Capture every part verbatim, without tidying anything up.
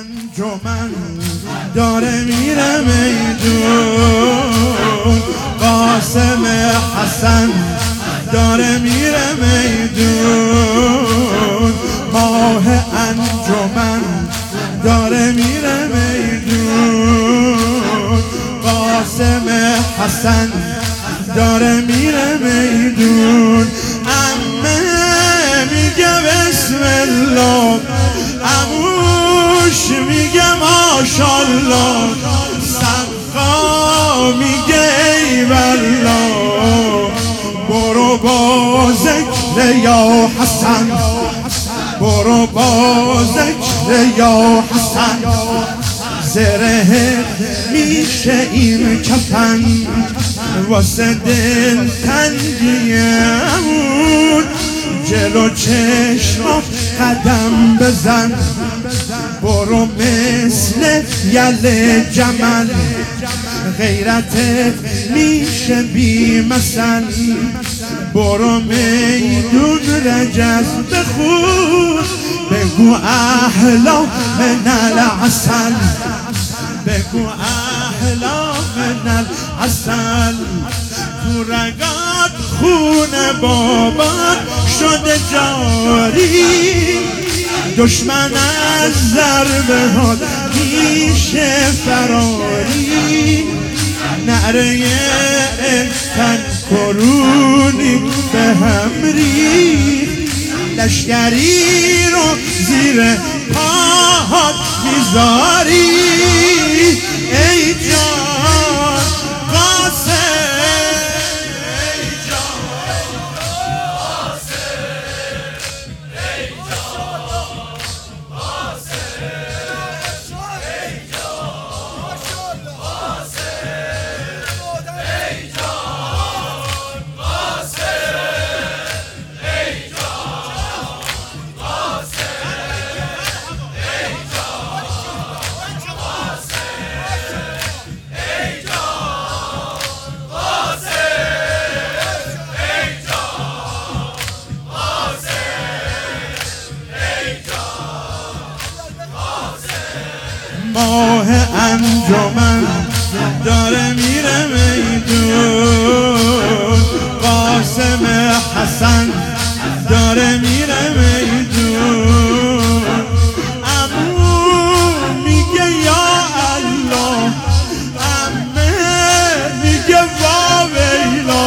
انجمن داره میره میدون، قاسم حسن داره میره میدون، ماه انجمن داره میره میدون، قاسم حسن داره میره میدون. عمه میگه بسم الله، عموش میگه ماشالله، سقا میگه ای والله، برو با ذکر یا حسن، برو با ذکر یا حسن، زره میشه این کفن واسه دل تنگیمون، جلو چشمات قدم بزن، برو مثل یل جمل، غیرتت میشه بی مثل، برو میدون رجز بخون، بگو احلا من العسل، بگو احلا من العسل، تو رگات خون بابات شده جاری، دشمن از ضربه ها میشه فراری، نعره تن کرونی به هم ریخت، لشکری رو زیر پاهات میذاری، ای جان قاسم، ای جان قاسم، ای جان قاسم، ای جان قاسم، ای جان قاسم، ای جان ماه انجمن داره میره میدون، قاسم حسن داره میره میدون، عمو میگه یا الله، عمه میگه واویلا،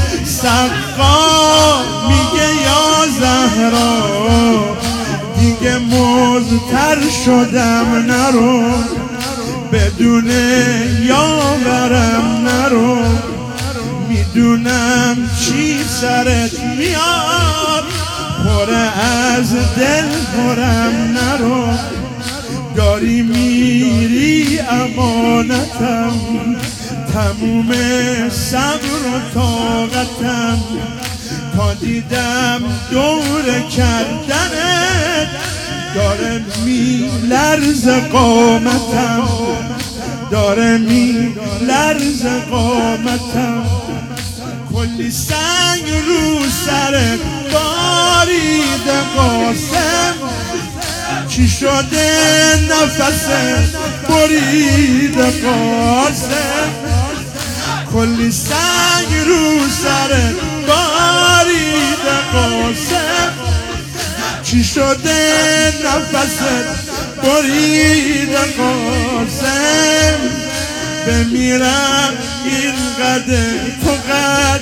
سقا میگه یا زهرا، دیگه مزتر شدم نرو، بدون یاورم نرو، میدونم چی سرت میاد، پر از دل پرم نرو، داری میری امانتم، تموم صبر و طاقتم، تا دیدم دور کردنت داره میلرز قامتم، داره میلرز قامتم، کلی سنگ رو سرت بارید قاسم، چی شده نفست برید قاسم، کلی سنگ رو سرت بارید قاسم، چی شده نفست برید قاسم، بمیرم این قدر تو قد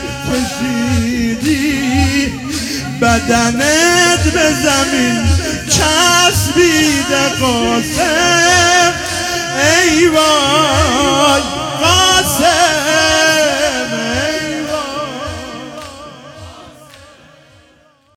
کشیدی، بدنت به زمین چسبید قاسم.